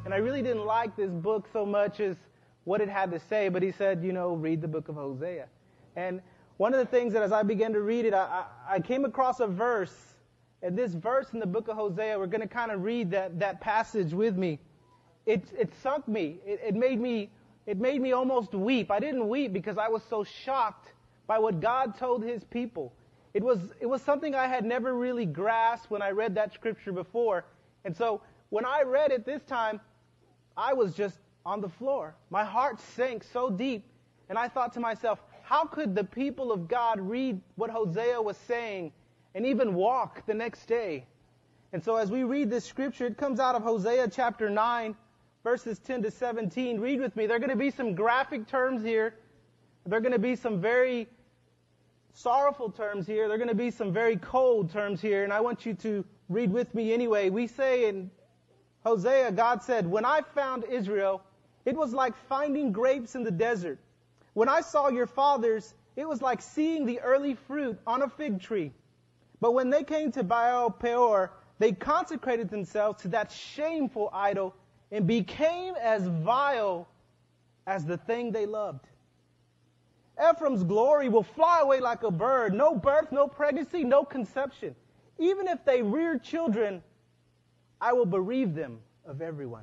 And I really didn't like this book so much as what it had to say, but he said, read the book of Hosea. And one of the things that as I began to read it, I came across a verse, and this verse in the book of Hosea, we're going to kind of read that passage with me. It sunk me. It made me almost weep. I didn't weep because I was so shocked by what God told his people. It was something I had never really grasped when I read that scripture before. And so when I read it this time, I was just on the floor. My heart sank so deep. And I thought to myself, how could the people of God read what Hosea was saying and even walk the next day? And so as we read this scripture, it comes out of Hosea chapter 9, verses 10 to 17. Read with me. There are going to be some graphic terms here. There are going to be some very sorrowful terms here. There are going to be some very cold terms here. And I want you to read with me anyway. We say in Hosea, God said, "When I found Israel, it was like finding grapes in the desert. When I saw your fathers, it was like seeing the early fruit on a fig tree. But when they came to Baal Peor, they consecrated themselves to that shameful idol and became as vile as the thing they loved. Ephraim's glory will fly away like a bird. No birth, no pregnancy, no conception. Even if they rear children, I will bereave them of everyone.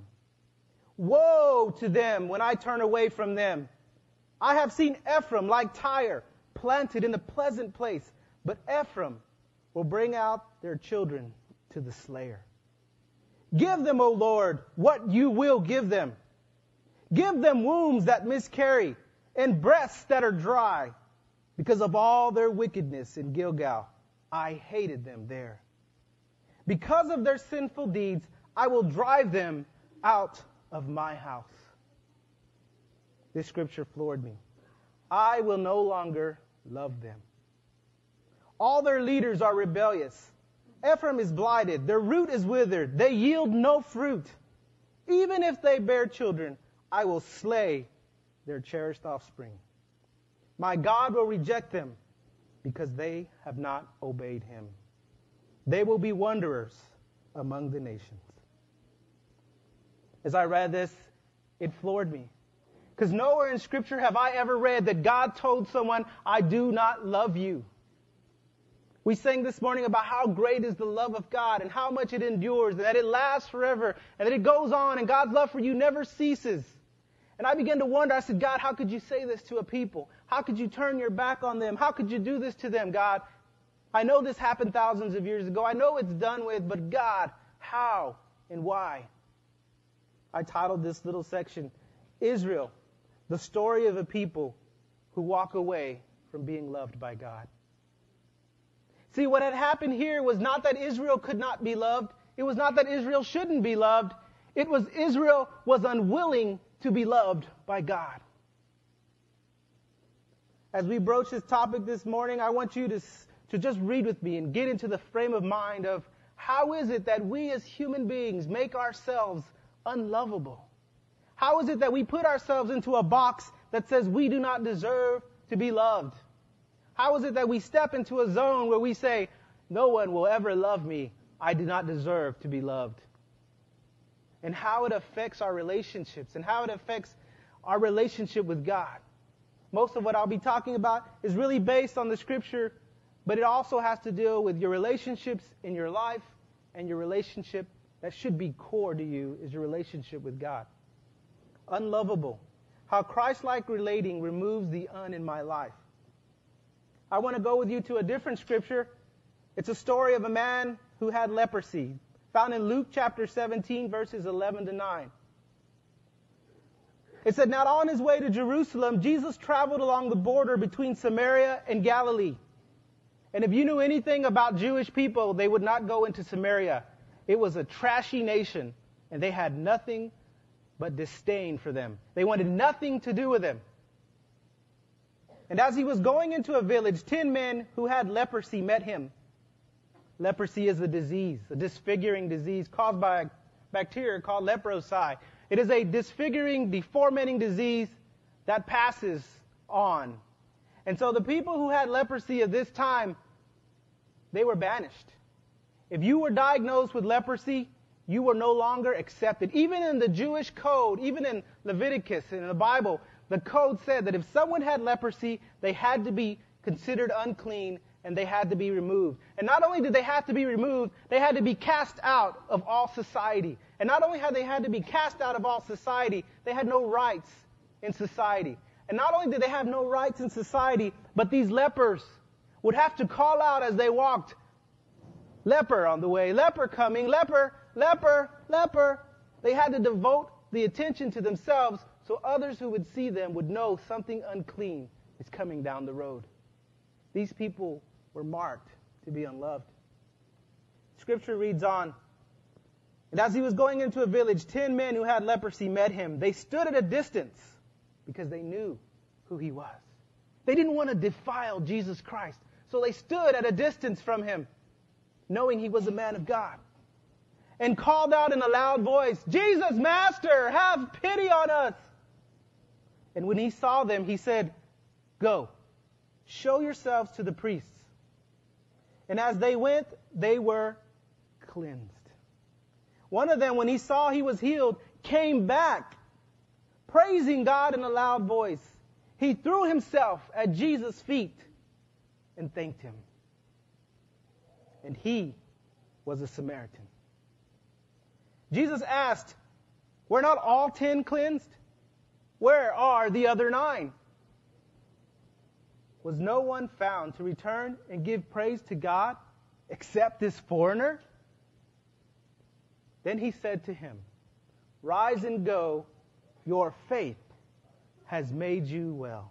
Woe to them when I turn away from them. I have seen Ephraim like Tyre, planted in a pleasant place, but Ephraim will bring out their children to the slayer. Give them, O Lord, what you will give them. Give them wombs that miscarry and breasts that are dry. Because of all their wickedness in Gilgal, I hated them there. Because of their sinful deeds, I will drive them out of my house." This scripture floored me. I will no longer love them. All their leaders are rebellious. Ephraim is blighted. Their root is withered. They yield no fruit. Even if they bear children, I will slay their cherished offspring. My God will reject them because they have not obeyed him. They will be wanderers among the nations. As I read this, it floored me. Because nowhere in Scripture have I ever read that God told someone, I do not love you. We sang this morning about how great is the love of God and how much it endures and that it lasts forever and that it goes on and God's love for you never ceases. And I began to wonder, I said, God, how could you say this to a people? How could you turn your back on them? How could you do this to them, God? I know this happened thousands of years ago. I know it's done with, but God, how and why? I titled this little section, Israel, the story of a people who walk away from being loved by God. See, what had happened here was not that Israel could not be loved. It was not that Israel shouldn't be loved. It was Israel was unwilling to be loved by God. As we broach this topic this morning, I want you to just read with me and get into the frame of mind of how is it that we as human beings make ourselves unlovable? How is it that we put ourselves into a box that says we do not deserve to be loved? How is it that we step into a zone where we say, no one will ever love me, I do not deserve to be loved? And how it affects our relationships and how it affects our relationship with God. Most of what I'll be talking about is really based on the Scripture, but it also has to deal with your relationships in your life and your relationship that should be core to you is your relationship with God. Unlovable. How Christ-like relating removes the un in my life. I want to go with you to a different scripture. It's a story of a man who had leprosy, found in Luke chapter 17, verses 11 to 9. It said, now on his way to Jerusalem, Jesus traveled along the border between Samaria and Galilee. And if you knew anything about Jewish people, they would not go into Samaria. It was a trashy nation, and they had nothing but disdain for them. They wanted nothing to do with them. And as he was going into a village, 10 men who had leprosy met him. Leprosy is a disease, a disfiguring disease caused by a bacteria called leprosi. It is a disfiguring, deforming disease that passes on. And so the people who had leprosy at this time, they were banished. If you were diagnosed with leprosy, you were no longer accepted. Even in the Jewish code, even in Leviticus and in the Bible, the code said that if someone had leprosy, they had to be considered unclean and they had to be removed. And not only did they have to be removed, they had to be cast out of all society. And not only had they had to be cast out of all society, they had no rights in society. And not only did they have no rights in society, but these lepers would have to call out as they walked, leper on the way, leper coming, leper, leper, leper. They had to devote the attention to themselves so others who would see them would know something unclean is coming down the road. These people were marked to be unloved. Scripture reads on, and as he was going into a village, 10 men who had leprosy met him. They stood at a distance because they knew who he was. They didn't want to defile Jesus Christ, so they stood at a distance from him, knowing he was a man of God, and called out in a loud voice, Jesus, Master, have pity on us. And when he saw them, he said, Go, show yourselves to the priests. And as they went, they were cleansed. One of them, when he saw he was healed, came back, praising God in a loud voice. He threw himself at Jesus' feet and thanked him. And he was a Samaritan. Jesus asked, were not all 10 cleansed? Where are the other 9? Was no one found to return and give praise to God except this foreigner? Then he said to him, Rise and go, your faith has made you well.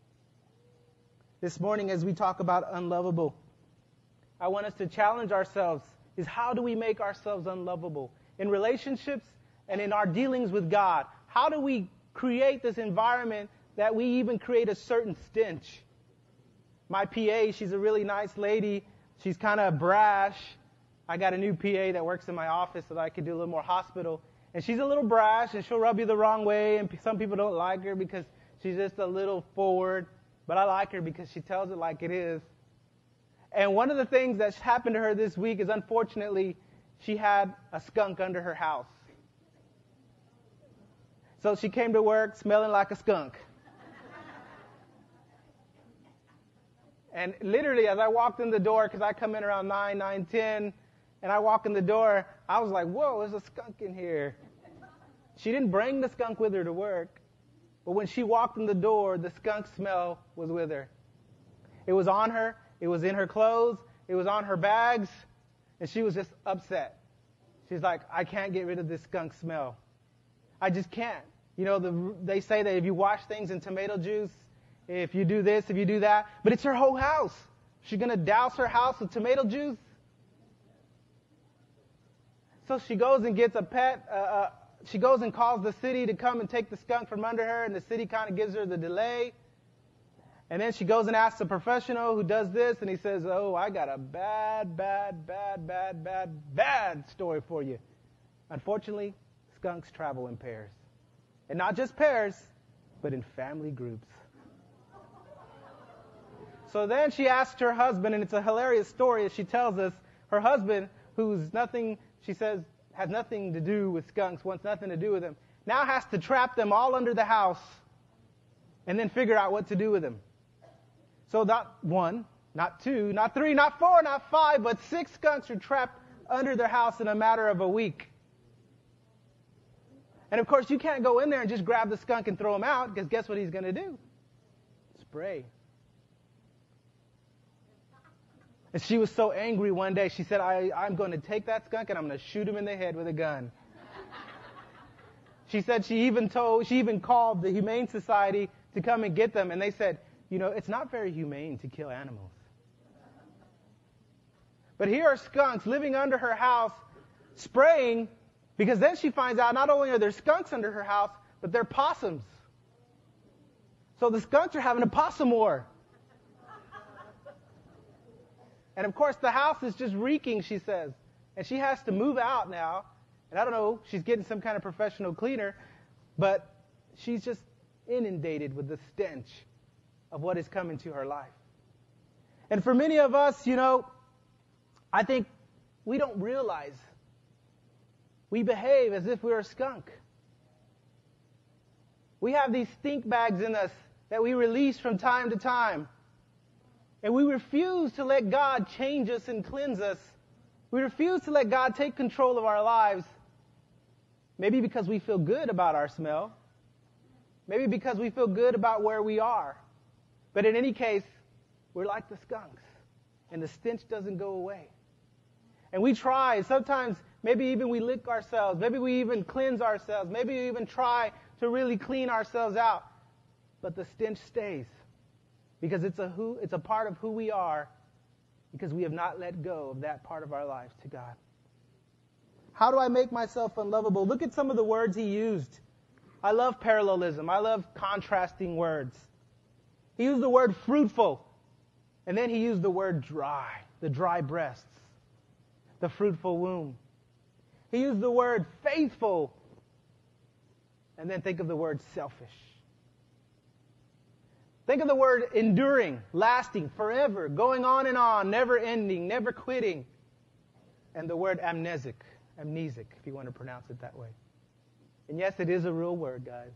This morning, as we talk about unlovable, I want us to challenge ourselves is how do we make ourselves unlovable? In relationships and in our dealings with God, how do we create this environment that we even create a certain stench? My PA, she's a really nice lady. She's kind of brash. I got a new PA that works in my office so that I could do a little more hospital. And she's a little brash, and she'll rub you the wrong way, and some people don't like her because she's just a little forward. But I like her because she tells it like it is. And one of the things that's happened to her this week is, unfortunately, she had a skunk under her house. So she came to work smelling like a skunk. And literally, as I walked in the door, because I come in around 9:10, and I walk in the door, I was like, whoa, there's a skunk in here. She didn't bring the skunk with her to work. But when she walked in the door, the skunk smell was with her. It was on her. It was in her clothes. It was on her bags. And she was just upset. She's like, I can't get rid of this skunk smell. I just can't. You know, they say that if you wash things in tomato juice, if you do this, if you do that, but it's her whole house. She's going to douse her house with tomato juice? So she goes and gets a pet. She goes and calls the city to come and take the skunk from under her, and the city kind of gives her the delay. And then she goes and asks a professional who does this, and he says, oh, I got a bad story for you. Unfortunately, skunks travel in pairs. And not just pairs, but in family groups. So then she asked her husband, and it's a hilarious story as she tells us, her husband, who's nothing, she says, has nothing to do with skunks, wants nothing to do with them, now has to trap them all under the house and then figure out what to do with them. So not 1, not 2, not 3, not 4, not 5, but 6 skunks are trapped under their house in a matter of a week. And of course, you can't go in there and just grab the skunk and throw him out, because guess what he's going to do? Spray. And she was so angry one day, she said, I'm going to take that skunk and I'm going to shoot him in the head with a gun. She said she even called the Humane Society to come and get them, and they said, you know, it's not very humane to kill animals. But here are skunks living under her house, spraying, because then she finds out not only are there skunks under her house, but they're possums. So the skunks are having a possum war. And of course, the house is just reeking, she says. And she has to move out now. And I don't know, she's getting some kind of professional cleaner, but she's just inundated with the stench of what is coming to her life. And for many of us, you know, I think we don't realize We behave as if we're a skunk. We have these stink bags in us that we release from time to time. And we refuse to let God change us and cleanse us. We refuse to let God take control of our lives. Maybe because we feel good about our smell. Maybe because we feel good about where we are. But in any case, we're like the skunks. And the stench doesn't go away. And we try. Sometimes maybe even we lick ourselves. Maybe we even cleanse ourselves. Maybe we even try to really clean ourselves out. But the stench stays. Because it's a part of who we are. Because we have not let go of that part of our lives to God. How do I make myself unlovable? Look at some of the words he used. I love parallelism. I love contrasting words. He used the word fruitful. And then he used the word dry. The dry breasts. The fruitful womb. He used the word faithful. And then think of the word selfish. Think of the word enduring, lasting, forever, going on, never ending, never quitting. And the word amnesic, if you want to pronounce it that way. And yes, it is a real word, guys.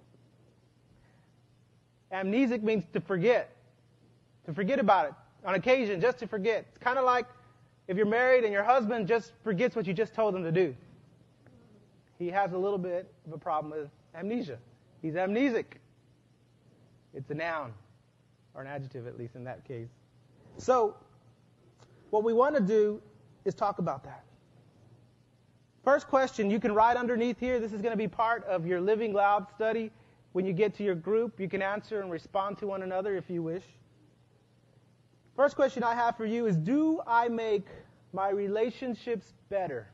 Amnesic means to forget about it. On occasion, just to forget. It's kind of like if you're married and your husband just forgets what you just told him to do. He has a little bit of a problem with amnesia. He's amnesic. It's a noun, or an adjective at least in that case. So, what we want to do is talk about that. First question, you can write underneath here. This is going to be part of your Living Loud study. When you get to your group, you can answer and respond to one another if you wish. First question I have for you is, do I make my relationships better?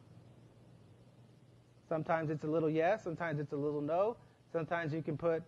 Sometimes it's a little yes, sometimes it's a little no. Sometimes you can put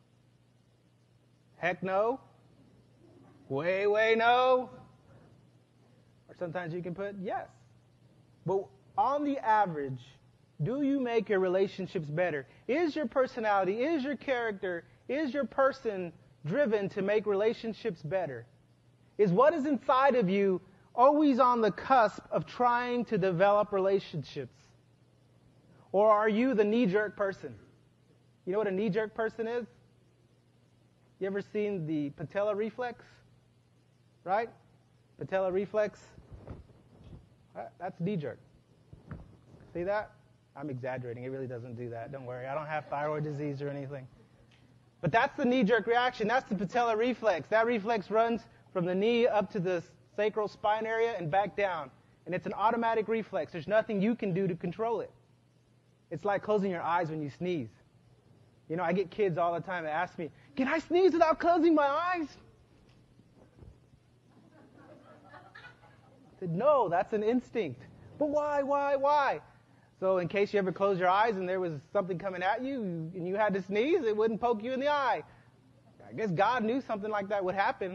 heck no, way no, or sometimes you can put yes. But on the average, do you make your relationships better? Is your personality, is your character, is your person driven to make relationships better? Is what is inside of you always on the cusp of trying to develop relationships? Or are you the knee-jerk person? You know what a knee-jerk person is? You ever seen the patella reflex? Right? Patella reflex. That's knee-jerk. See that? I'm exaggerating. It really doesn't do that. Don't worry. I don't have thyroid disease or anything. But that's the knee-jerk reaction. That's the patella reflex. That reflex runs from the knee up to the sacral spine area and back down. And it's an automatic reflex. There's nothing you can do to control it. It's like closing your eyes when you sneeze. You know, I get kids all the time that ask me, can I sneeze without closing my eyes? I said, no, that's an instinct. But why? So in case you ever close your eyes and there was something coming at you and you had to sneeze, it wouldn't poke you in the eye. I guess God knew something like that would happen.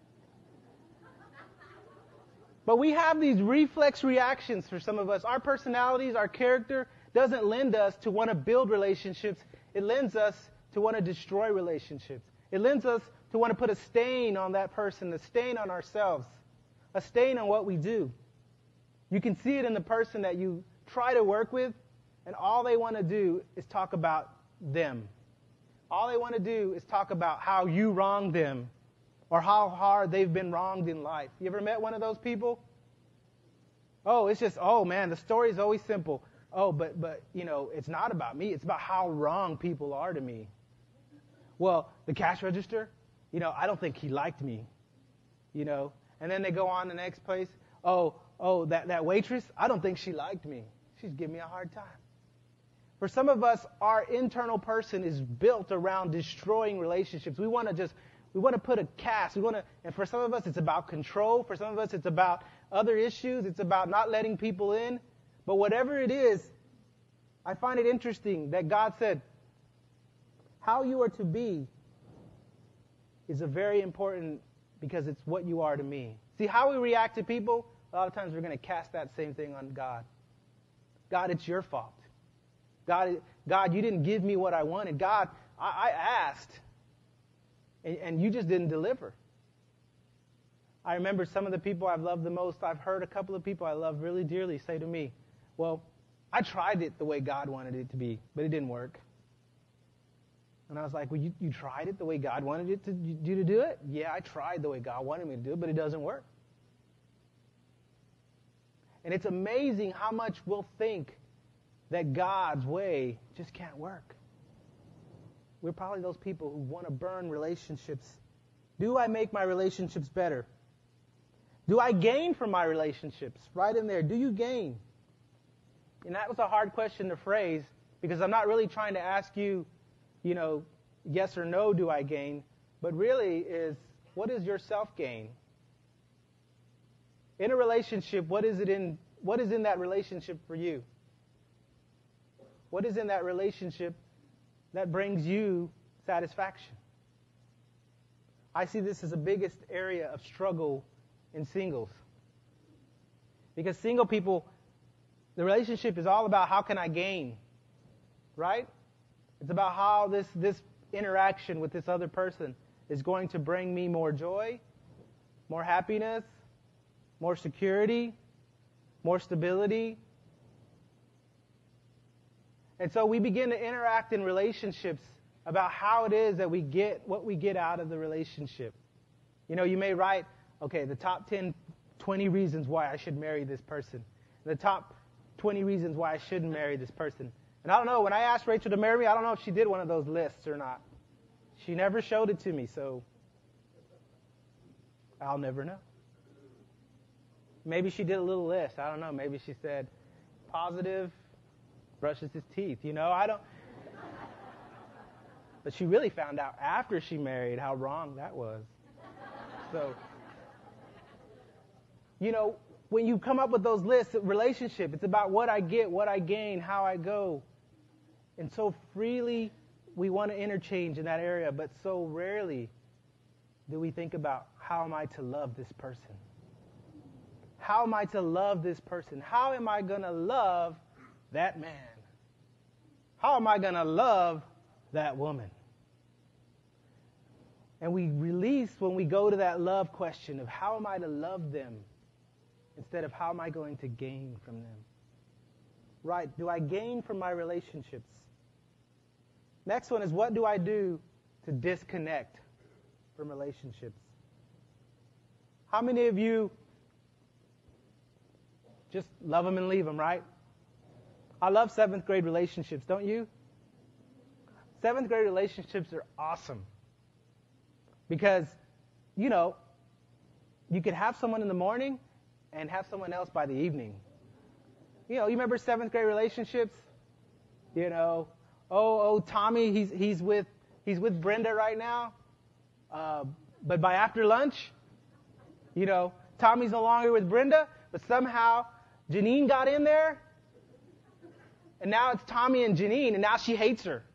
But we have these reflex reactions for some of us. Our personalities, our character doesn't lend us to want to build relationships. It lends us to want to destroy relationships. It lends us to want to put a stain on that person, a stain on ourselves, a stain on what we do. You can see it in the person that you try to work with, and all they want to do is talk about them. All they want to do is talk about how you wronged them or how hard they've been wronged in life. You ever met one of those people? Oh, it's just, oh man, the story is always simple. Oh, but you know, it's not about me. It's about how wrong people are to me. Well, the cash register, you know, I don't think he liked me. You know, and then they go on the next place. Oh, that waitress, I don't think she liked me. She's giving me a hard time. For some of us, our internal person is built around destroying relationships. We want to put a cast. And for some of us, it's about control. For some of us, it's about other issues. It's about not letting people in. But whatever it is, I find it interesting that God said, how you are to be is a very important, because it's what you are to me. See, how we react to people, a lot of times we're going to cast that same thing on God. God, it's your fault. God, you didn't give me what I wanted. God, I asked, and you just didn't deliver. I remember some of the people I've loved the most. I've heard a couple of people I love really dearly say to me, well, I tried it the way God wanted it to be, but it didn't work. And I was like, well, you tried it the way God wanted you to do it? Yeah, I tried the way God wanted me to do it, but it doesn't work. And it's amazing how much we'll think that God's way just can't work. We're probably those people who want to burn relationships. Do I make my relationships better? Do I gain from my relationships? Right in there. Do you gain? And that was a hard question to phrase because I'm not really trying to ask you, yes or no, do I gain? But really is, what is your self-gain? In a relationship, what is in that relationship for you? What is in that relationship that brings you satisfaction? I see this as the biggest area of struggle in singles. Because single people, the relationship is all about how can I gain, right? It's about how this interaction with this other person is going to bring me more joy, more happiness, more security, more stability. And so we begin to interact in relationships about how it is that we get what we get out of the relationship. You may write, okay, the top 20 reasons why I should marry this person. The top 20 reasons why I shouldn't marry this person. And I don't know, when I asked Rachel to marry me, I don't know if she did one of those lists or not. She never showed it to me, so I'll never know. Maybe she did a little list. I don't know. Maybe she said, positive, brushes his teeth. I don't. But she really found out after she married how wrong that was. So, when you come up with those lists, relationship, it's about what I get, what I gain, how I go. And so freely we want to interchange in that area, but so rarely do we think about how am I to love this person? How am I to love this person? How am I going to love that man? How am I going to love that woman? And we release when we go to that love question of how am I to love them instead of how am I going to gain from them? Right? Do I gain from my relationships? Next one is what do I do to disconnect from relationships? How many of you just love them and leave them, right? I love 7th grade relationships, don't you? 7th grade relationships are awesome. Because, you could have someone in the morning and have someone else by the evening. You remember 7th grade relationships? Tommy, he's with Brenda right now. But by after lunch, Tommy's no longer with Brenda, but somehow Janine got in there, and now it's Tommy and Janine, and now she hates her.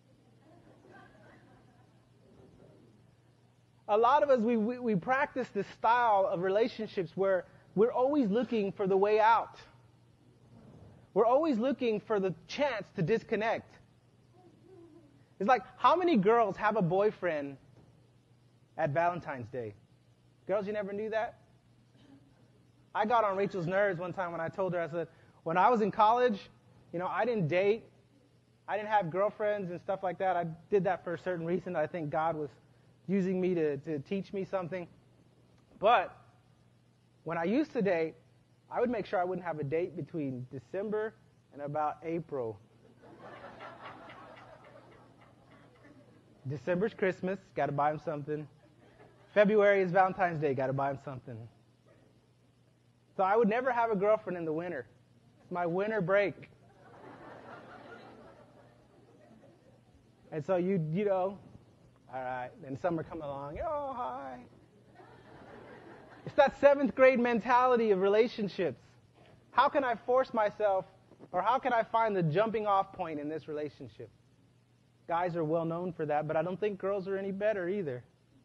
A lot of us, we practice this style of relationships where we're always looking for the way out. We're always looking for the chance to disconnect. It's like, how many girls have a boyfriend at Valentine's Day? Girls, you never knew that? I got on Rachel's nerves one time when I told her, I said, when I was in college, I didn't date. I didn't have girlfriends and stuff like that. I did that for a certain reason. I think God was using me to teach me something. But when I used to date, I would make sure I wouldn't have a date between December and about April. December's Christmas, got to buy him something. February is Valentine's Day, got to buy him something. So I would never have a girlfriend in the winter. It's my winter break. And so all right, then summer come along, oh, hi. It's that 7th grade mentality of relationships. How can I force myself, or how can I find the jumping off point in this relationship? Guys are well known for that, but I don't think girls are any better either.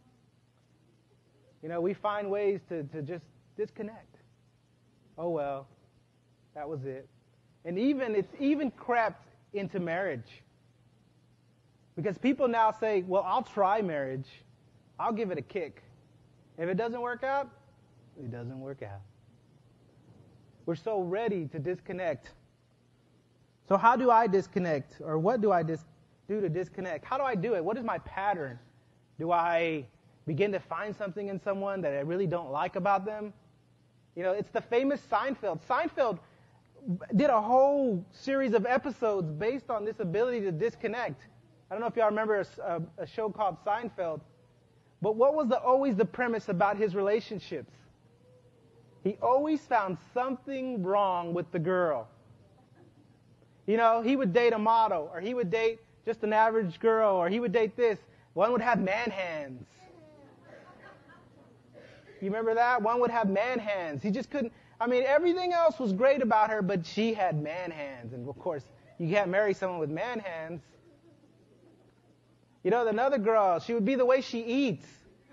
We find ways to just disconnect. Oh, well, that was it. And it's even crept into marriage. Because people now say, well, I'll try marriage. I'll give it a kick. If it doesn't work out, it doesn't work out. We're so ready to disconnect So how do I disconnect? Or what do I do to disconnect? How do I do it? What is my pattern? Do I begin to find something in someone that I really don't like about them? You know, it's the famous Seinfeld. Seinfeld did a whole series of episodes based on this ability to disconnect. I don't know if y'all remember a show called Seinfeld. But what was always the premise about his relationships? He always found something wrong with the girl. You know, he would date a model, or he would date just an average girl, or he would date this. One would have man hands. You remember that? One would have man hands. He just couldn't. I mean, everything else was great about her, but she had man hands. And of course, you can't marry someone with man hands. You know, another girl, she would be the way she eats.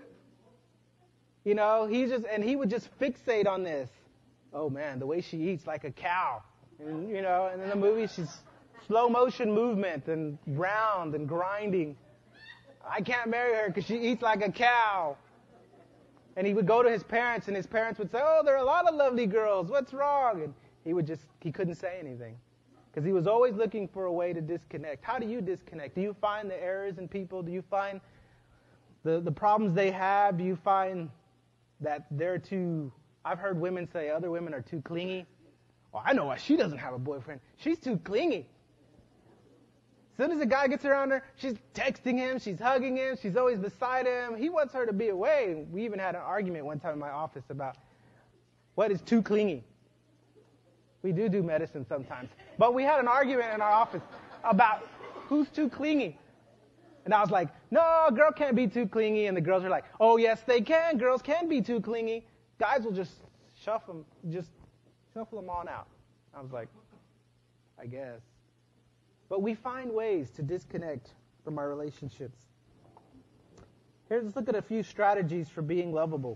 You know, he would just fixate on this. Oh man, the way she eats like a cow. And, you know, and in the movie she's slow motion movement and round and grinding. I can't marry her because she eats like a cow. And he would go to his parents, and his parents would say, oh, there are a lot of lovely girls. What's wrong? And he couldn't say anything. Because he was always looking for a way to disconnect. How do you disconnect? Do you find the errors in people? Do you find the problems they have? Do you find that they're too... I've heard women say other women are too clingy. Oh, I know why she doesn't have a boyfriend. She's too clingy. As soon as a guy gets around her, she's texting him, she's hugging him, she's always beside him. He wants her to be away. We even had an argument one time in my office about what is too clingy. We do medicine sometimes. But we had an argument in our office about who's too clingy. And I was like, no, a girl can't be too clingy. And the girls are like, oh, yes, they can. Girls can be too clingy. Guys will just shuffle them on out. I was like, I guess. But we find ways to disconnect from our relationships. Let's look at a few strategies for being lovable.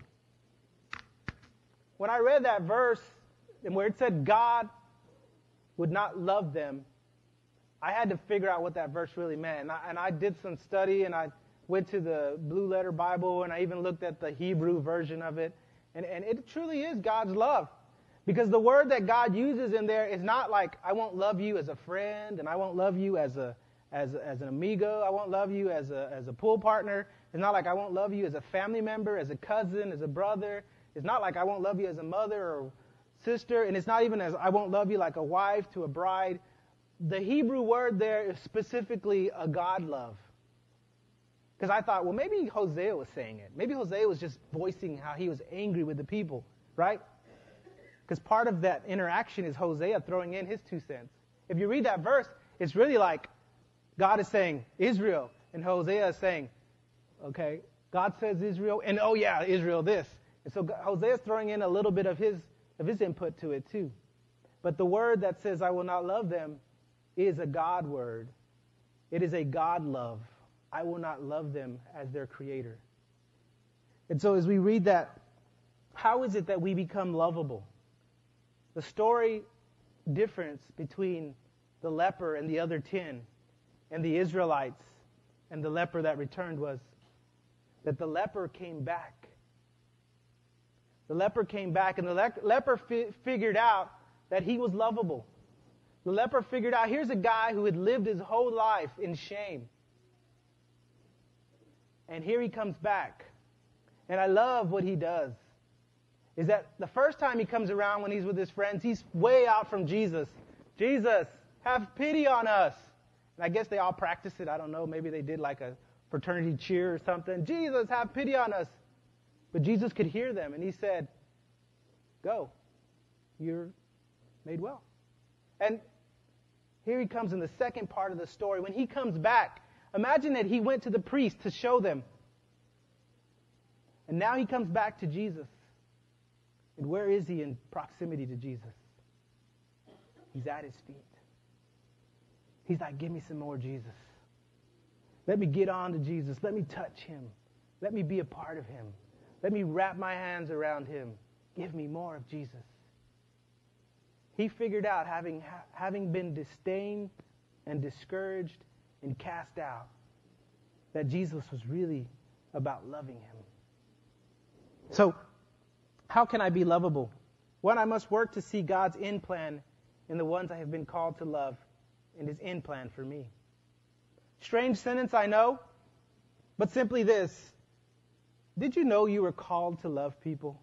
When I read that verse, and where it said God would not love them, I had to figure out what that verse really meant. And I did some study, and I went to the Blue Letter Bible, and I even looked at the Hebrew version of it. And it truly is God's love. Because the word that God uses in there is not like, I won't love you as a friend, and I won't love you as an amigo, I won't love you as a pool partner. It's not like I won't love you as a family member, as a cousin, as a brother. It's not like I won't love you as a mother or sister, and it's not even as I won't love you like a wife to a bride. The Hebrew word there is specifically a God love. Because I thought, well, maybe Hosea was saying it. Maybe Hosea was just voicing how he was angry with the people, right? Because part of that interaction is Hosea throwing in his 2 cents. If you read that verse, it's really like God is saying Israel, and Hosea is saying, okay, God says Israel, and oh yeah, Israel this. And so Hosea is throwing in a little bit of his input to it too. But the word that says I will not love them is a God word. It is a God love. I will not love them as their creator. And so as we read that, how is it that we become lovable? The story difference between the leper and the other 10 and the Israelites and the leper that returned was that the leper came back. The leper came back, and the leper figured out that he was lovable. The leper figured out, here's a guy who had lived his whole life in shame. And here he comes back. And I love what he does. Is that the first time he comes around when he's with his friends, he's way out from Jesus. Jesus, have pity on us. And I guess they all practiced it. I don't know. Maybe they did like a fraternity cheer or something. Jesus, have pity on us. But Jesus could hear them, and he said, go. You're made well. And here he comes in the second part of the story. When he comes back, imagine that he went to the priest to show them. And now he comes back to Jesus. And where is he in proximity to Jesus? He's at his feet. He's like, give me some more Jesus. Let me get on to Jesus. Let me touch him. Let me be a part of him. Let me wrap my hands around him. Give me more of Jesus. He figured out, having been disdained and discouraged and cast out, that Jesus was really about loving him. So, how can I be lovable? One, I must work to see God's end plan in the ones I have been called to love. and His end plan for me. Strange sentence, I know, but simply this. Did you know you were called to love people?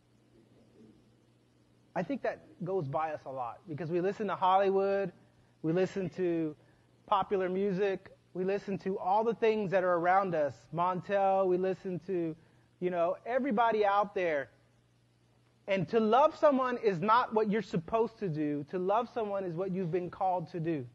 I think that goes by us a lot because we listen to Hollywood, we listen to popular music, we listen to all the things that are around us. Montel, we listen to, everybody out there. And to love someone is not what you're supposed to do. To love someone is what you've been called to do.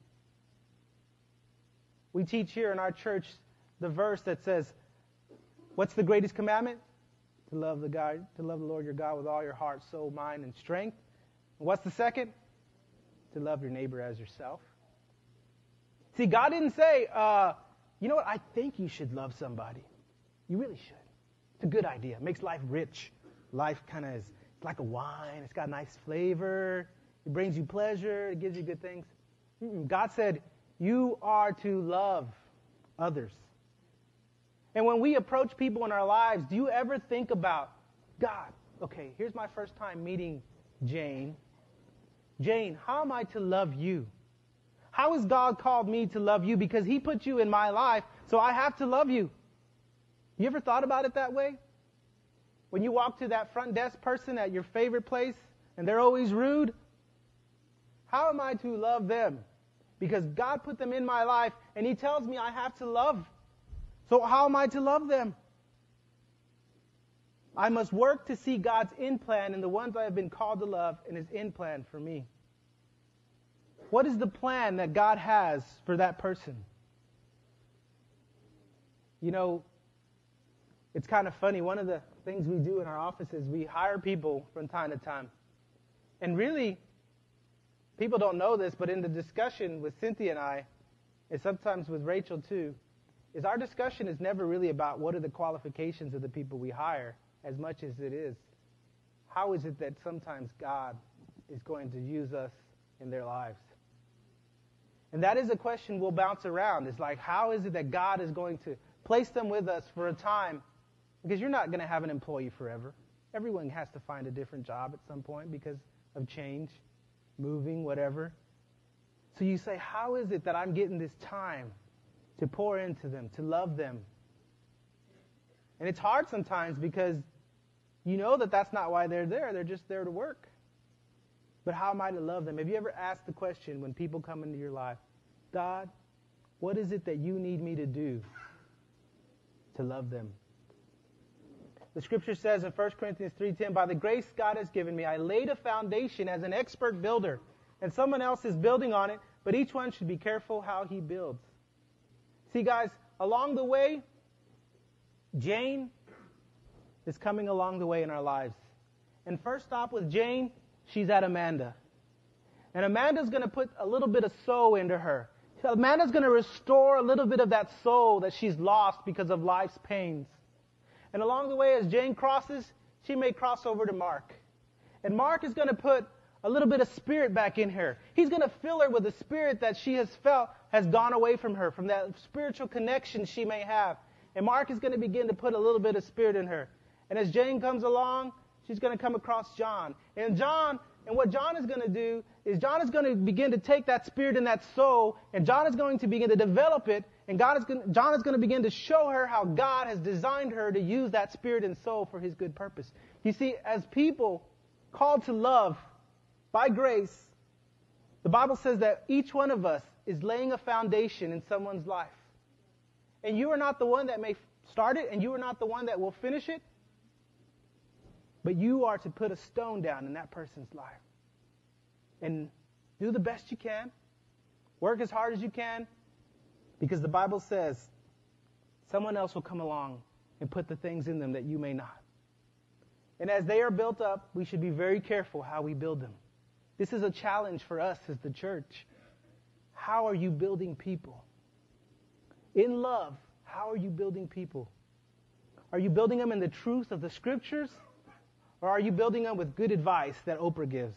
We teach here in our church the verse that says, what's the greatest commandment? To love the Lord your God with all your heart, soul, mind, and strength. And what's the second? To love your neighbor as yourself. See, God didn't say, you know what, I think you should love somebody. You really should. It's a good idea. It makes life rich. Life kind of is like a wine. It's got nice flavor. It brings you pleasure. It gives you good things. God said, you are to love others. And when we approach people in our lives, do you ever think about, God, okay, here's my first time meeting Jane. Jane, how am I to love you? How has God called me to love you? Because He put you in my life, so I have to love you. You ever thought about it that way? When you walk to that front desk person at your favorite place, and they're always rude, how am I to love them? Because God put them in my life, and He tells me I have to love. So how am I to love them? I must work to see God's end plan in the ones I have been called to love and His end plan for me. What is the plan that God has for that person? It's kind of funny. One of the things we do in our office is we hire people from time to time. And really, people don't know this, but in the discussion with Cynthia and I, and sometimes with Rachel too, is our discussion is never really about what are the qualifications of the people we hire as much as it is how is it that sometimes God is going to use us in their lives. And that is a question we'll bounce around. It's like, how is it that God is going to place them with us for a time? Because you're not going to have an employee forever. Everyone has to find a different job at some point because of change, moving, whatever. So you say, how is it that I'm getting this time to pour into them, to love them? And it's hard sometimes because you know that that's not why they're there. They're just there to work. But how am I to love them? Have you ever asked the question when people come into your life, God, what is it that you need me to do to love them? The scripture says in 1 Corinthians 3:10, by the grace God has given me, I laid a foundation as an expert builder, and someone else is building on it, but each one should be careful how he builds. See, guys, along the way, Jane is coming along the way in our lives. And first stop with Jane, she's at Amanda. And Amanda's going to put a little bit of soul into her. Amanda's going to restore a little bit of that soul that she's lost because of life's pains. And along the way, as Jane crosses, she may cross over to Mark. And Mark is going to put a little bit of spirit back in her. He's going to fill her with the spirit that she has felt has gone away from her, from that spiritual connection she may have. And Mark is going to begin to put a little bit of spirit in her. And as Jane comes along, she's going to come across John. And what John is going to do is John is going to begin to take that spirit and that soul, and John is going to begin to develop it, and John is going to begin to show her how God has designed her to use that spirit and soul for His good purpose. You see, as people called to love by grace, the Bible says that each one of us is laying a foundation in someone's life. And you are not the one that may start it, and you are not the one that will finish it, but you are to put a stone down in that person's life. And do the best you can. Work as hard as you can. Because the Bible says someone else will come along and put the things in them that you may not. And as they are built up, we should be very careful how we build them. This is a challenge for us as the church. How are you building people? In love, how are you building people? Are you building them in the truth of the Scriptures? Or are you building them with good advice that Oprah gives?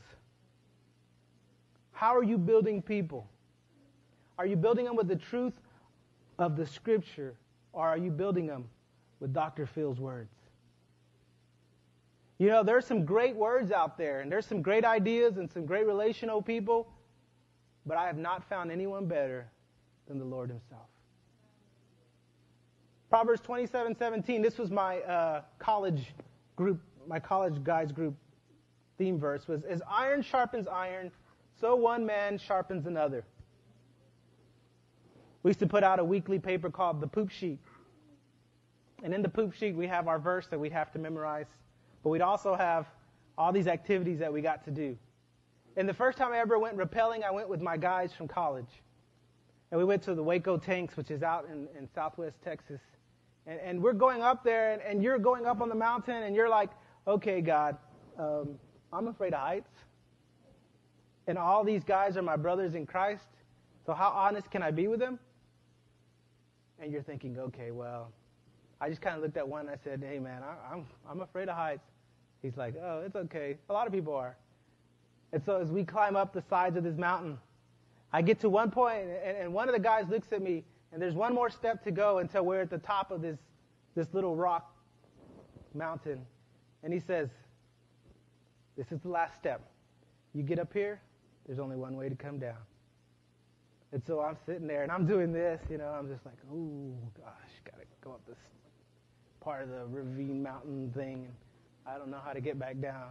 How are you building people? Are you building them with the truth of the Scripture? Or are you building them with Dr. Phil's words? You know, there's some great words out there, and there's some great ideas and some great relational people. but I have not found anyone better than the Lord himself. Proverbs 27:17. This was my college guys group theme verse, was, as iron sharpens iron, so one man sharpens another. We used to put out a weekly paper called the Poop Sheet. And in the Poop Sheet, we have our verse that we have to memorize. But we'd also have all these activities that we got to do. And the first time I ever went rappelling, I went with my guys from college. And we went to the Waco Tanks, which is out in southwest Texas. And we're going up there, and you're going up on the mountain, and you're like, okay, God, I'm afraid of heights. And all these guys are my brothers in Christ. So how honest can I be with them? And you're thinking, okay, well, I just kind of looked at one and I said, hey, man, I'm afraid of heights. He's like, oh, it's okay. A lot of people are. And so as we climb up the sides of this mountain, I get to one point, and one of the guys looks at me, and there's one more step to go until we're at the top of this little rock mountain. And he says, this is the last step. You get up here, there's only one way to come down. And so I'm sitting there, and I'm doing this, I'm just like, oh, gosh, got to go up this part of the ravine mountain thing, and I don't know how to get back down,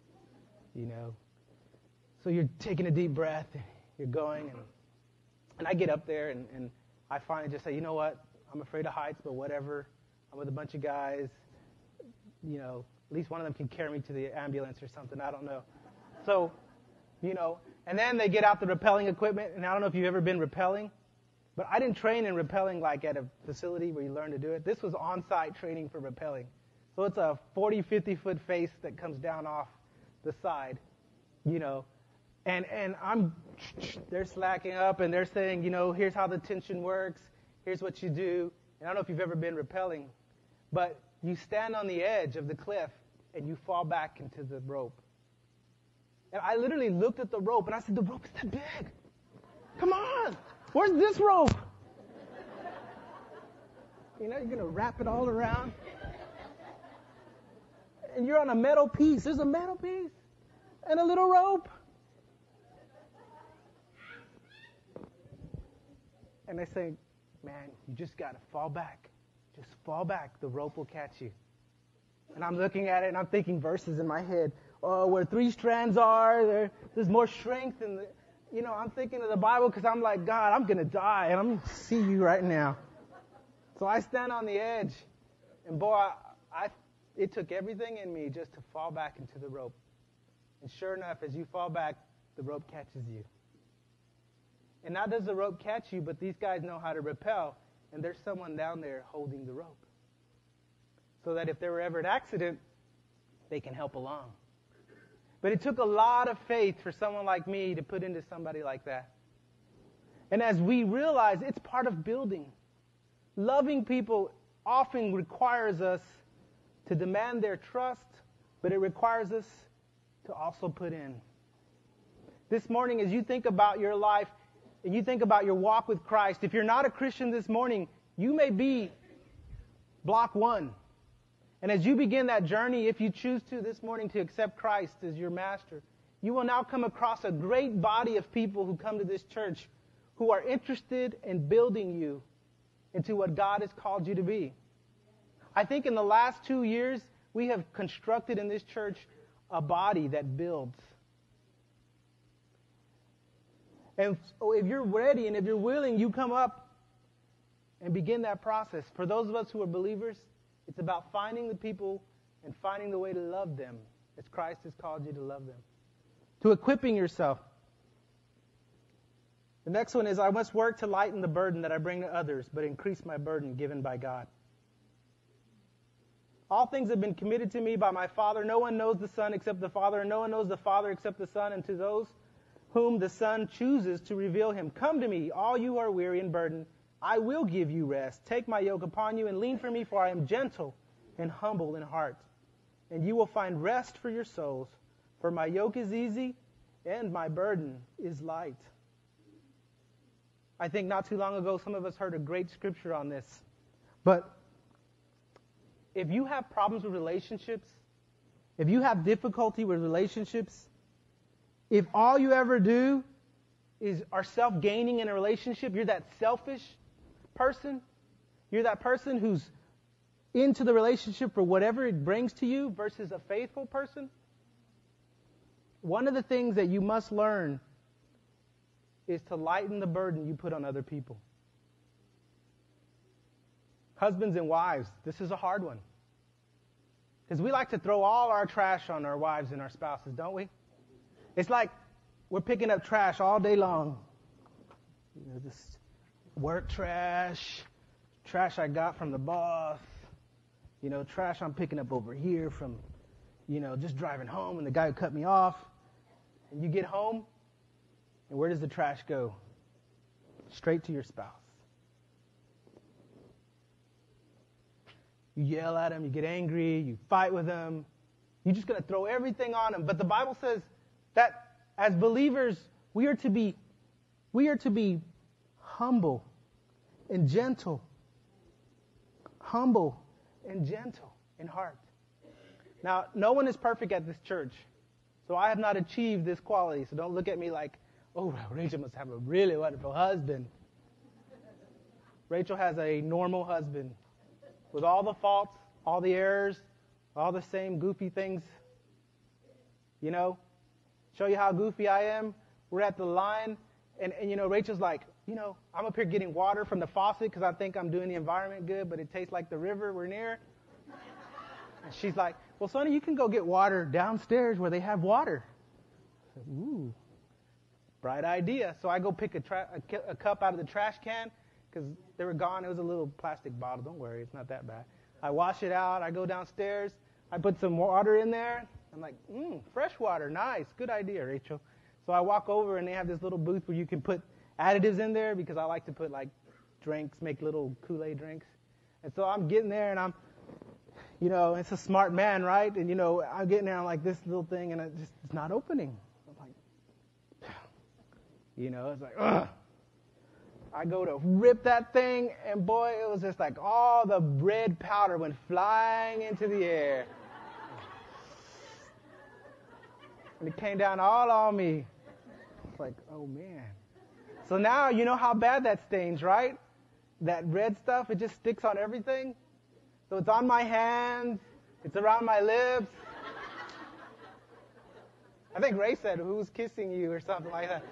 So you're taking a deep breath, you're going, and I get up there, and I finally just say, you know what, I'm afraid of heights, but whatever. I'm with a bunch of guys, at least one of them can carry me to the ambulance or something, I don't know. So, and then they get out the rappelling equipment, and I don't know if you've ever been rappelling, but I didn't train in rappelling like at a facility where you learn to do it. This was on-site training for rappelling. So it's a 40, 50-foot face that comes down off the side, and they're slacking up, and they're saying, here's how the tension works, here's what you do. And I don't know if you've ever been rappelling, but you stand on the edge of the cliff, and you fall back into the rope. And I literally looked at the rope, and I said, the rope is that big. Come on. Where's this rope? You're going to wrap it all around. And you're on a metal piece. There's a metal piece and a little rope. And they say, man, you just got to fall back. Just fall back. The rope will catch you. And I'm looking at it, and I'm thinking verses in my head. Oh, where 3 strands are, there's more strength. And, I'm thinking of the Bible because I'm like, God, I'm going to die, and I'm going to see you right now. So I stand on the edge, and boy, it took everything in me just to fall back into the rope. And sure enough, as you fall back, the rope catches you. And not does the rope catch you, but these guys know how to rappel, and there's someone down there holding the rope. So that if there were ever an accident, they can help along. But it took a lot of faith for someone like me to put into somebody like that. And as we realize, it's part of building. Loving people often requires us to demand their trust, but it requires us to also put in. This morning, as you think about your life, and you think about your walk with Christ, if you're not a Christian this morning, you may be block 1. And as you begin that journey, if you choose to this morning to accept Christ as your master, you will now come across a great body of people who come to this church who are interested in building you into what God has called you to be. I think in the last 2 years, we have constructed in this church a body that builds. And so if you're ready and if you're willing, you come up and begin that process. For those of us who are believers, it's about finding the people and finding the way to love them as Christ has called you to love them. To equipping yourself. The next one is, I must work to lighten the burden that I bring to others, but increase my burden given by God. All things have been committed to me by my Father. No one knows the Son except the Father, and no one knows the Father except the Son, and to those whom the Son chooses to reveal him. Come to me, all you who are weary and burdened. I will give you rest. Take my yoke upon you and lean from me, for I am gentle and humble in heart. And you will find rest for your souls. For my yoke is easy and my burden is light. I think not too long ago, some of us heard a great scripture on this. But if you have problems with relationships, if you have difficulty with relationships, if all you ever do are self-gaining in a relationship. You're that selfish person. You're that person who's into the relationship for whatever it brings to you versus a faithful person. One of the things that you must learn is to lighten the burden you put on other people. Husbands and wives, this is a hard one. Because we like to throw all our trash on our wives and our spouses, don't we? It's like we're picking up trash all day long. You know, just work trash I got from the boss, you know, trash I'm picking up over here from, you know, just driving home and the guy who cut me off. And you get home, and where does the trash go? Straight to your spouse. You yell at him, you get angry, you fight with him. You're just going to throw everything on him. But the Bible says that as believers, we are to be humble and gentle. Humble and gentle in heart. Now, no one is perfect at this church. So I have not achieved this quality. So don't look at me like, oh, Rachel must have a really wonderful husband. Rachel has a normal husband with all the faults, all the errors, all the same goofy things. You know, show you how goofy I am. We're at the line, and you know, Rachel's like, you know, I'm up here getting water from the faucet because I think I'm doing the environment good, but it tastes like the river we're near. And she's like, well, Sonny, you can go get water downstairs where they have water. I said, ooh, bright idea. So I go pick a cup out of the trash can because they were gone. It was a little plastic bottle. Don't worry, it's not that bad. I wash it out. I go downstairs. I put some water in there. I'm like, fresh water. Nice. Good idea, Rachel. So I walk over, and they have this little booth where you can put additives in there because I like to put, like, drinks, make little Kool-Aid drinks. And so I'm getting there, and I'm, you know, it's a smart man, right? And, you know, I'm getting there, I'm like, this little thing, and it's not opening. I'm like, you know, it's like, ugh. I go to rip that thing, and boy, it was just like all the red powder went flying into the air. And it came down all on me. It's like, oh, man. So now you know how bad that stains, right? That red stuff, it just sticks on everything. So it's on my hands. It's around my lips. I think Ray said, who's kissing you or something like that.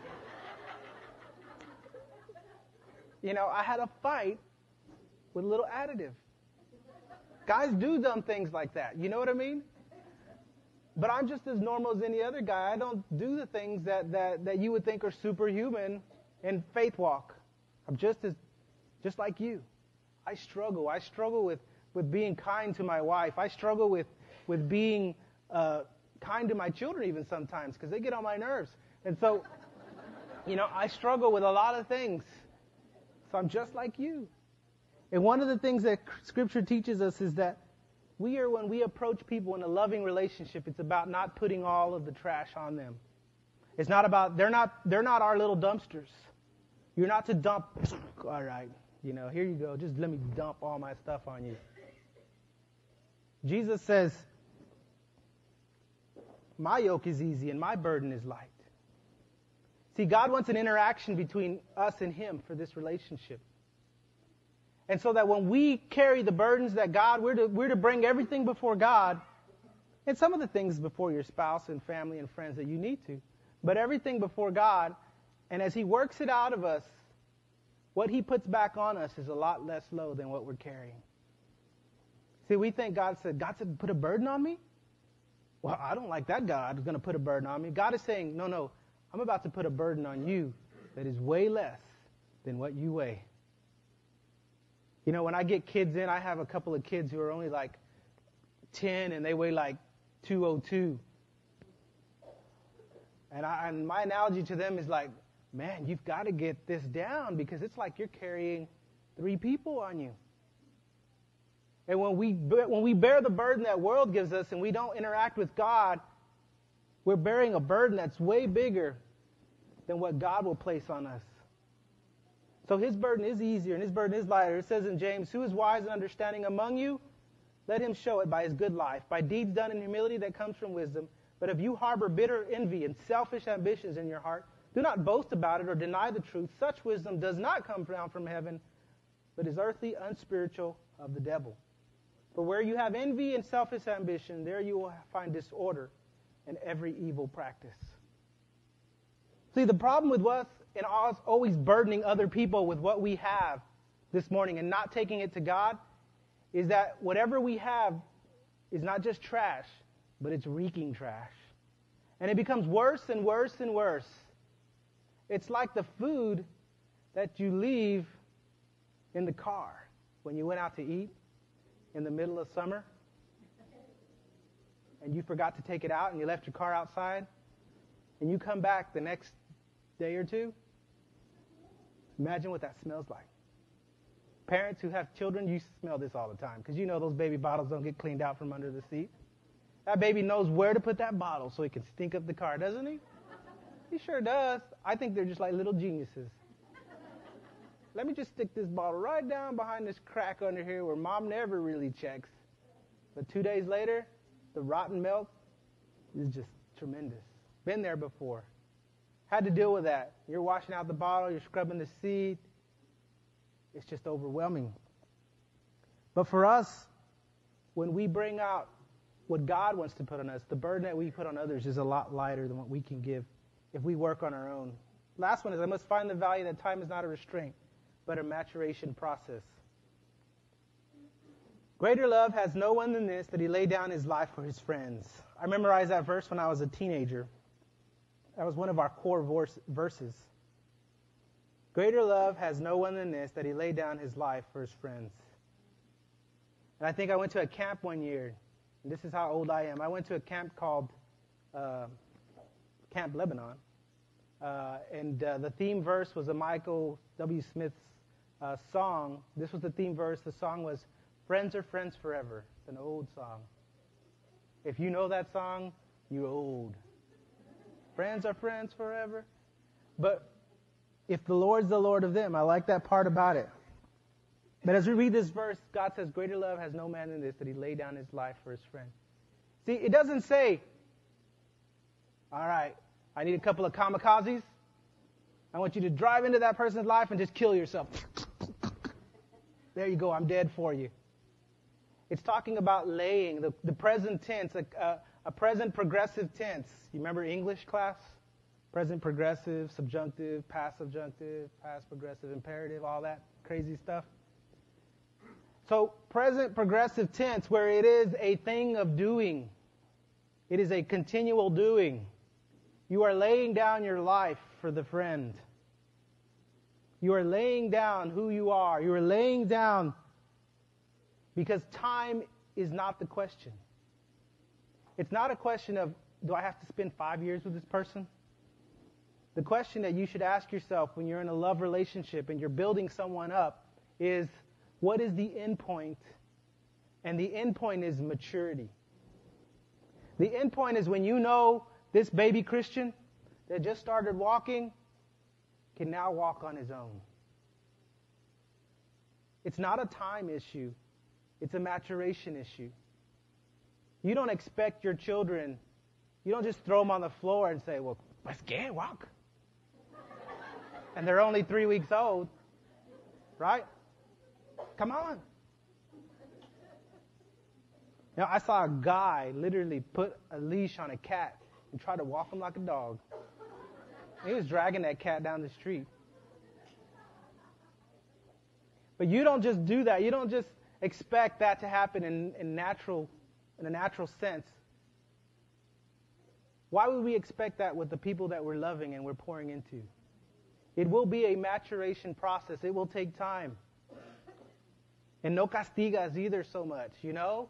You know, I had a fight with a little additive. Guys do dumb things like that. You know what I mean? But I'm just as normal as any other guy. I don't do the things that you would think are superhuman in faith walk. I'm just like you. I struggle. I struggle with being kind to my wife. I struggle with being kind to my children even sometimes because they get on my nerves. And so, you know, I struggle with a lot of things. So I'm just like you. And one of the things that Scripture teaches us is that when we approach people in a loving relationship, it's about not putting all of the trash on them. It's not about, they're not our little dumpsters. You're not to dump, all right, you know, here you go, just let me dump all my stuff on you. Jesus says, my yoke is easy and my burden is light. See, God wants an interaction between us and Him for this relationship. And so that when we carry the burdens that God, we're to bring everything before God, and some of the things before your spouse and family and friends that you need to, but everything before God, and as He works it out of us, what He puts back on us is a lot less load than what we're carrying. See, we think God said, put a burden on me? Well, I don't like that God is going to put a burden on me. God is saying, no, I'm about to put a burden on you that is way less than what you weigh. You know, when I get kids in, I have a couple of kids who are only like 10 and they weigh like 202. And my analogy to them is like, man, you've got to get this down because it's like you're carrying 3 people on you. And when we bear the burden that world gives us and we don't interact with God, we're bearing a burden that's way bigger than what God will place on us. So His burden is easier and His burden is lighter. It says in James, who is wise and understanding among you? Let him show it by his good life, by deeds done in humility that comes from wisdom. But if you harbor bitter envy and selfish ambitions in your heart, Do not boast about it or deny the truth. Such wisdom does not come down from heaven, but is earthly, unspiritual, of the devil. For where you have envy and selfish ambition, there you will find disorder and every evil practice. See, the problem with us and us always burdening other people with what we have this morning and not taking it to God is that whatever we have is not just trash, but it's reeking trash. And it becomes worse and worse and worse. It's like the food that you leave in the car when you went out to eat in the middle of summer and you forgot to take it out and you left your car outside and you come back the next day or two. Imagine what that smells like. Parents who have children, you smell this all the time because you know those baby bottles don't get cleaned out from under the seat. That baby knows where to put that bottle so he can stink up the car, doesn't he? He sure does. I think they're just like little geniuses. Let me just stick this bottle right down behind this crack under here where mom never really checks. But 2 days later, the rotten milk is just tremendous. Been there before. Had to deal with that. You're washing out the bottle, you're scrubbing the seat. It's just overwhelming. But for us, when we bring out what God wants to put on us, the burden that we put on others is a lot lighter than what we can give if we work on our own. Last one is, I must find the value that time is not a restraint, but a maturation process. Greater love has no one than this, that he laid down his life for his friends. I memorized that verse when I was a teenager. That was one of our core verses. Greater love has no one than this, that he laid down his life for his friends. And I think I went to a camp one year, and this is how old I am. I went to a camp called Camp Lebanon. And the theme verse was a Michael W. Smith's song. This was the theme verse. The song was, "Friends are friends forever." It's an old song. If you know that song, you're old. Friends are friends forever. But if the Lord's the Lord of them, I like that part about it. But as we read this verse, God says, greater love has no man than this, that he laid down his life for his friend. See, it doesn't say, all right, I need a couple of kamikazes. I want you to drive into that person's life and just kill yourself. There you go, I'm dead for you. It's talking about laying, the present tense, a present progressive tense. You remember English class? Present progressive, subjunctive, past subjunctive, past progressive imperative, all that crazy stuff. So present progressive tense, where it is a thing of doing. It is a continual doing. You are laying down your life for the friend. You are laying down who you are. You are laying down because time is not the question. It's not a question of, do I have to spend 5 years with this person? The question that you should ask yourself when you're in a love relationship and you're building someone up is, what is the end point? And the end point is maturity. The end point is when you know this baby Christian that just started walking can now walk on his own. It's not a time issue. It's a maturation issue. You don't expect your children, you don't just throw them on the floor and say, well, let's get walk. And they're only 3 weeks old, right? Come on. Now, I saw a guy literally put a leash on a cat and try to walk him like a dog. He was dragging that cat down the street. But you don't just do that. You don't just expect that to happen in a natural sense. Why would we expect that with the people that we're loving and we're pouring into? It will be a maturation process. It will take time. And no castigas either so much, you know?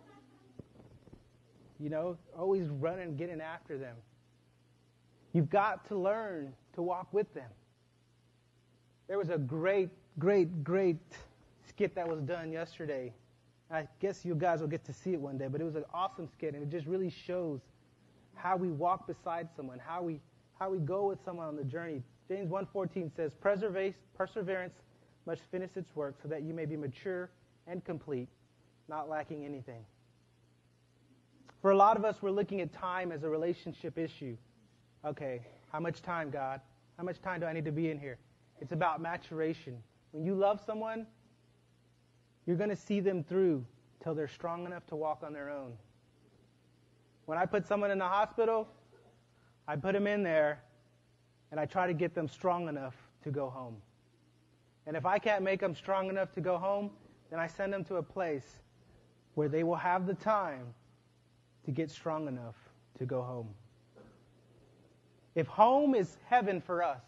You know, always running, getting after them. You've got to learn to walk with them. There was a great skit that was done yesterday. I guess you guys will get to see it one day, but it was an awesome skit, and it just really shows how we walk beside someone, how we go with someone on the journey. James 1:14 says, perseverance must finish its work so that you may be mature and complete, not lacking anything. For a lot of us, we're looking at time as a relationship issue. Okay, How much time, God? How much time do I need to be in here? It's about maturation. When you love someone, you're going to see them through till they're strong enough to walk on their own. When I put someone in the hospital, I put them in there, and I try to get them strong enough to go home. And if I can't make them strong enough to go home, then I send them to a place where they will have the time to get strong enough to go home. If home is heaven for us,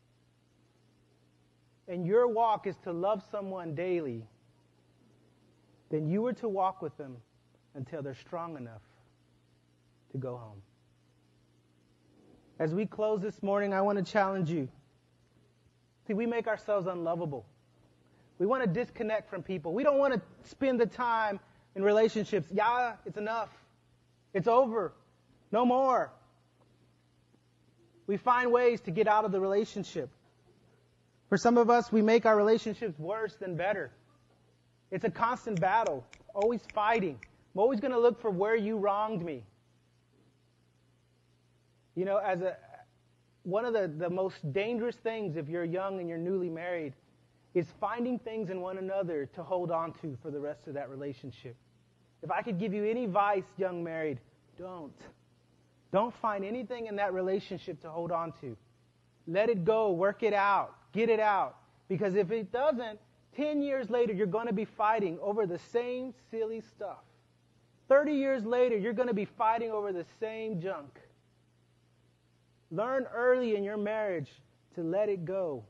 and your walk is to love someone daily, then you are to walk with them until they're strong enough to go home. As we close this morning, I want to challenge you. See, we make ourselves unlovable. We want to disconnect from people. We don't want to spend the time in relationships. Yeah, it's enough. It's over. No more. We find ways to get out of the relationship. For some of us, we make our relationships worse than better. It's a constant battle, always fighting. I'm always going to look for where you wronged me. You know, one of the most dangerous things if you're young and you're newly married is finding things in one another to hold on to for the rest of that relationship. If I could give you any advice, young married, don't. Don't find anything in that relationship to hold on to. Let it go. Work it out. Get it out. Because if it doesn't, 10 years later, you're going to be fighting over the same silly stuff. 30 years later, you're going to be fighting over the same junk. Learn early in your marriage to let it go.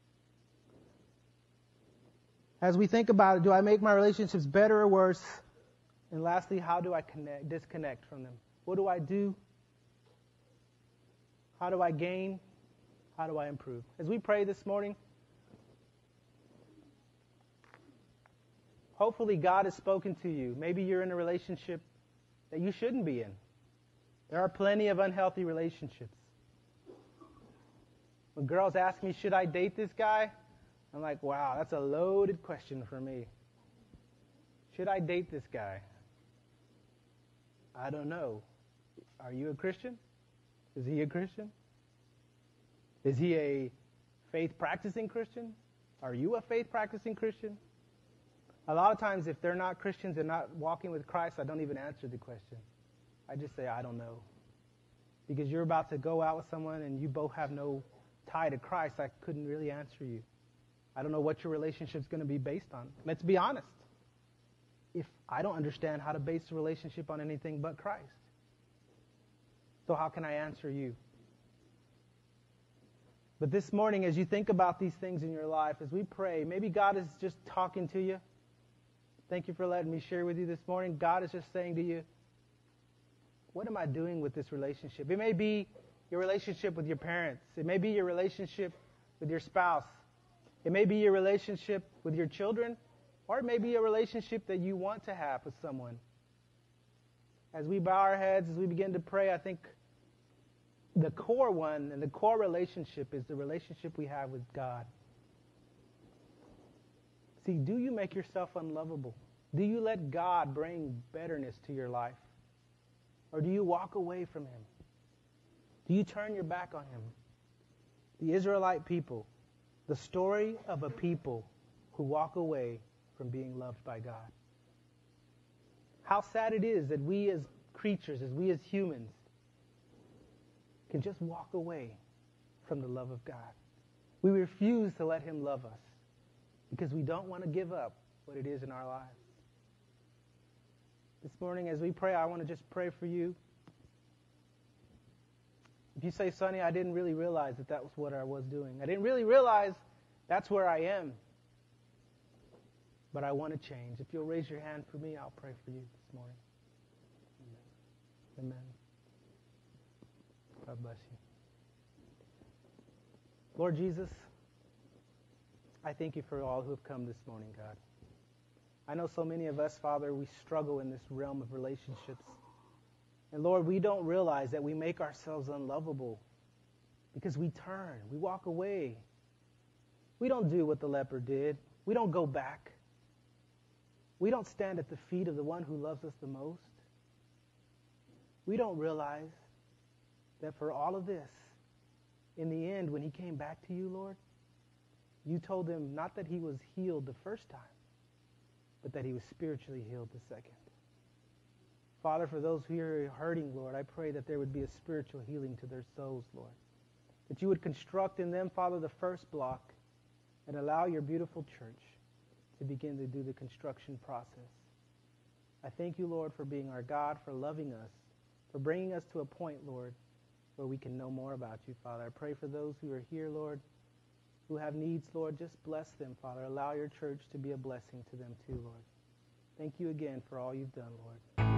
As we think about it, do I make my relationships better or worse? And lastly, how do I disconnect from them? What do I do? How do I gain? How do I improve? As we pray this morning, hopefully God has spoken to you. Maybe you're in a relationship that you shouldn't be in. There are plenty of unhealthy relationships. When girls ask me, should I date this guy? I'm like, wow, that's a loaded question for me. Should I date this guy? I don't know. Are you a Christian? Is he a Christian? Is he a faith-practicing Christian? Are you a faith-practicing Christian? A lot of times, if they're not Christians and not walking with Christ, I don't even answer the question. I just say, I don't know. Because you're about to go out with someone and you both have no tie to Christ, I couldn't really answer you. I don't know what your relationship's going to be based on. Let's be honest. If I don't understand how to base a relationship on anything but Christ, so how can I answer you? But this morning, as you think about these things in your life, as we pray, maybe God is just talking to you. Thank you for letting me share with you this morning. God is just saying to you, what am I doing with this relationship? It may be your relationship with your parents. It may be your relationship with your spouse. It may be your relationship with your children, or it may be a relationship that you want to have with someone. As we bow our heads, as we begin to pray, I think the core one and the core relationship is the relationship we have with God. See, do you make yourself unlovable? Do you let God bring bitterness to your life? Or do you walk away from Him? Do you turn your back on Him? The Israelite people, the story of a people who walk away from being loved by God. How sad it is that we as creatures, as we as humans, can just walk away from the love of God. We refuse to let Him love us because we don't want to give up what it is in our lives. This morning as we pray, I want to just pray for you. If you say, Sonny, I didn't really realize that was what I was doing. I didn't really realize that's where I am. But I want to change. If you'll raise your hand for me, I'll pray for you this morning. Amen. Amen. God bless you. Lord Jesus, I thank you for all who have come this morning, God. I know so many of us, Father, we struggle in this realm of relationships. And Lord, we don't realize that we make ourselves unlovable because we turn, we walk away. We don't do what the leper did. We don't go back. We don't stand at the feet of the one who loves us the most. We don't realize that for all of this, in the end, when he came back to you, Lord, you told him not that he was healed the first time, but that he was spiritually healed the second. Father, for those who are hurting, Lord, I pray that there would be a spiritual healing to their souls, Lord. That you would construct in them, Father, the first block and allow your beautiful church to begin to do the construction process. I thank you, Lord, for being our God, for loving us, for bringing us to a point, Lord, where we can know more about you, Father. I pray for those who are here, Lord, who have needs, Lord. Just bless them, Father. Allow your church to be a blessing to them too, Lord. Thank you again for all you've done, Lord.